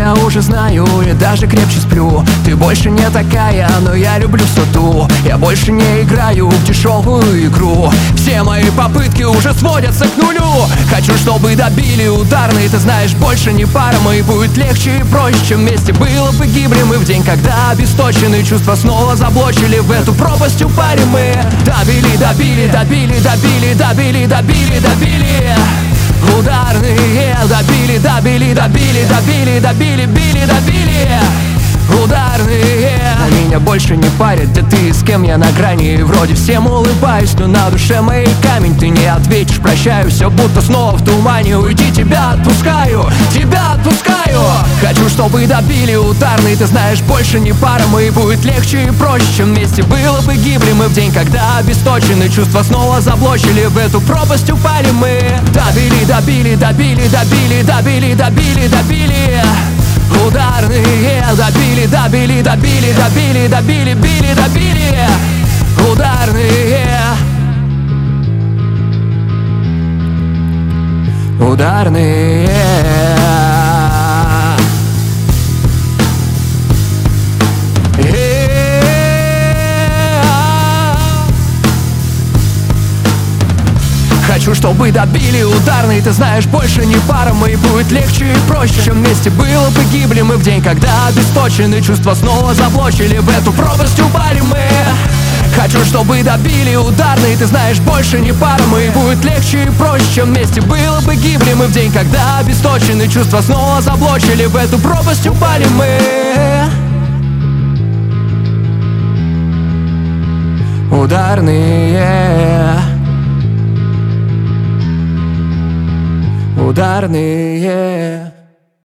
я уже знаю и даже крепче сплю. Ты больше не такая, но я люблю соту. Я больше не играю в дешевую игру. Все мои попытки уже сводятся к нулю. Хочу, чтобы добили ударный. Ты знаешь, больше не пара, и будет легче и проще, чем вместе было бы гибли мы в день, когда обесточенные чувства снова заблочили. В эту пропасть упали мы. Добили, добили, добили, добили, добили, добили, добили. Ударные, добили, добили, добили, добили, добили, били, добили. Ударные. Меня больше не парит, где ты и с кем я на грани. Вроде всем улыбаюсь, но на душе моей камень. Ты не ответишь, прощаю, все будто снова в тумане. Уйди, тебя отпускаю, тебя отпускаю. Хочу, чтобы добили ударные. Ты знаешь, больше не пара, и будет легче и проще, чем вместе было бы гибли мы в день, когда обесточены чувства снова заблочили. В эту пропасть упали мы. Добили, добили, добили, добили, добили, добили, добили. Ударные, добили, добили, добили, добили, добили, били, добили. Ударные. Ударные. Хочу, чтобы добили ударный. Ты знаешь, больше не пара, и будет легче и проще, чем вместе было бы гибли мы в день, когда обесточены чувства снова заблочили. В эту пропасть упали мы. Хочу, чтобы добили ударный. Ты знаешь, больше не пара, и будет легче и проще, чем вместе было бы гибли мы в день, когда обесточены чувства снова заблочили. В эту пропасть упали мы. Ударные. Ударные.